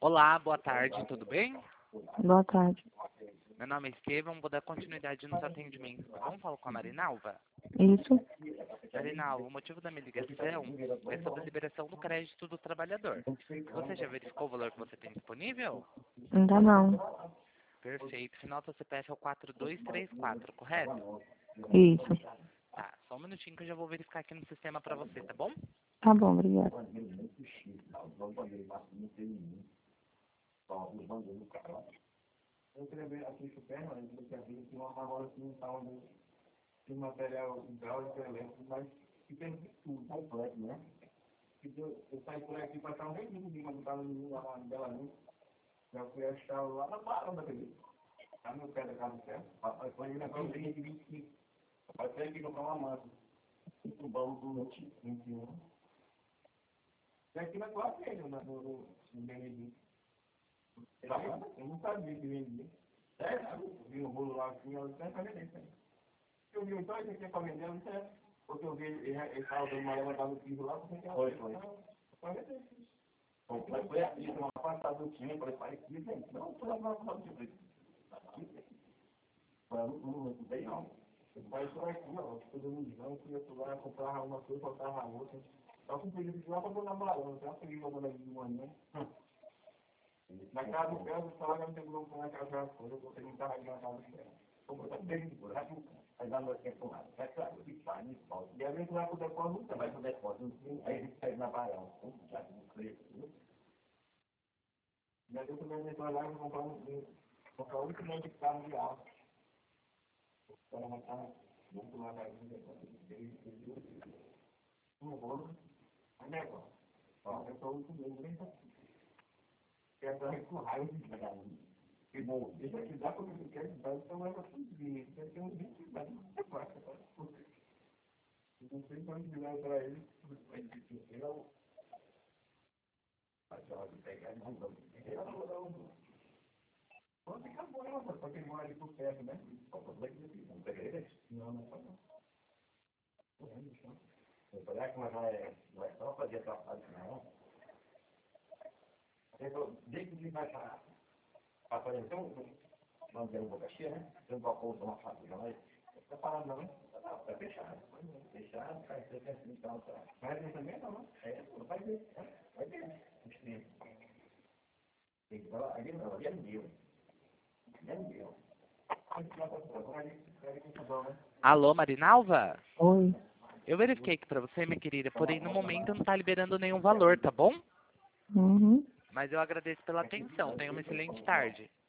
Olá, boa tarde, tudo bem? Boa tarde. Meu nome é Estevam, vou dar continuidade no seu atendimento. Vamos falar com a Marinalva? Isso? Marinalva, o motivo da minha ligação é sobre a liberação do crédito do trabalhador. Você já verificou o valor que você tem disponível? Ainda não. Perfeito. Final do CPF é o 4234, correto? Isso. Tá, só um minutinho que eu já vou verificar aqui no sistema pra você, tá bom? Tá bom, obrigada. Eu queria ver aqui super, mas eu queria ver que uma agora que não está onde tem material hidráulico elétrico, mas que tem tudo completo, né? Eu saí por aqui para cá um reizinho de quando estava lá em Bela Luz. Já fui achar lá na varanda dele. Tá no pé da casa certo. Papai foi ainda com 25. Papai foi aqui comprar uma manta. O baú do 21. E aqui na tua frente, no BND. Eu não sabia que vendia. Vi um rolo lá assim, eu disse, eu vi então, ele tinha para vender, eu disse, porque eu vi, ele estava dando uma levantada no piso lá, porque foi. Foi aqui, uma passada do time, eu falei, pai, que gente, não, foi lá para o time. Não bem não. Mas foi aqui, ó, todo mundo não, fui lá, comprava uma coisa, faltava outra. Eu fui pedir lá para botar balão, então eu peguei uma bola de manhã. Na casa do pé, o salário não tem como na casa das coisas, você não estava na casa do pé. Como eu bem de buraco, aí dá uma tempo lá. É claro que faz isso, pode. E a gente vai para o depósito, você vai para o depósito. Aí a gente pega na barão, já com o preço. E aí eu também entro lá e vou comprar 8 milhões de carro de alta. Para matar, muito lá na um rolo, aí negócio. Ó, eu estou 8 milhões, que é para empurrar o dinheiro. E bom, deixa eu te dar como você quer, então vai para tudo bem. Você tem um 20 reais, não é fácil. Não sei quanto virar para ele, vai dizer, eu vou pegar e não vou. Pode ficar bom, para quem mora ali por perto, né? Não pegar ele? Não, não pode não. Eu falei que não é só fazer trabalho, não. Desde que vai para aparecer não tem um boca cheia, né? Tem um balcão de uma fábrica lá, está parado não, está fechado. Fechado, vai ser assim, então, vai ver também não, né? Vai ver, vai ver. Tem que falar, ali não, ali é meu. É meu. Alô, Marinalva? Oi. Eu verifiquei aqui pra você, minha querida, porém no momento não tá liberando nenhum valor, tá bom? Uhum. Mas eu agradeço pela atenção. Tenha uma excelente tarde.